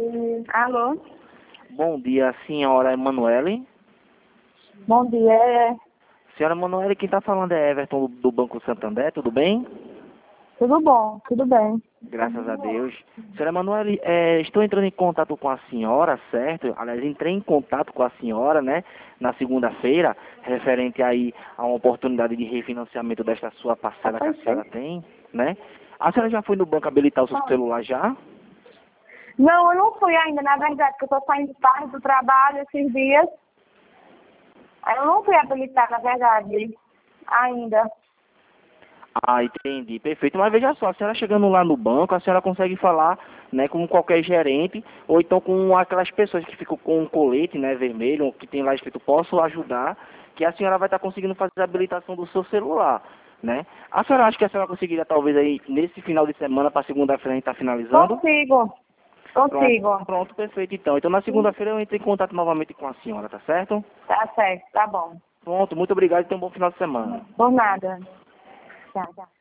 Alô? Bom dia, senhora Emanuele. Bom dia. Senhora Emanuele, quem está falando é Everton do Banco Santander, tudo bem? Tudo bom, tudo bem. Graças a Deus. Senhora Emanuele, estou entrando em contato com a senhora, certo? Aliás, entrei em contato com a senhora, né, na segunda-feira, referente aí a uma oportunidade de refinanciamento desta sua parcela que a senhora tem, né? A senhora já foi no banco habilitar o seu celular já? Não, eu não fui ainda, na verdade, porque eu tô saindo tarde do trabalho esses dias. Aí eu não fui habilitar, na verdade, ainda. Ah, entendi, perfeito. Mas veja só, a senhora chegando lá no banco, a senhora consegue falar, né, com qualquer gerente, ou então com aquelas pessoas que ficam com um colete, né, vermelho, que tem lá escrito posso ajudar, que a senhora vai estar conseguindo fazer a habilitação do seu celular, né? A senhora acha que a senhora conseguiria talvez aí nesse final de semana para segunda-feira a gente tá finalizando? Consigo. Pronto, perfeito então. Então na segunda-feira eu entro em contato novamente com a senhora, tá certo? Tá certo, tá bom. Pronto, muito obrigado e tenha um bom final de semana. Por nada. Tchau.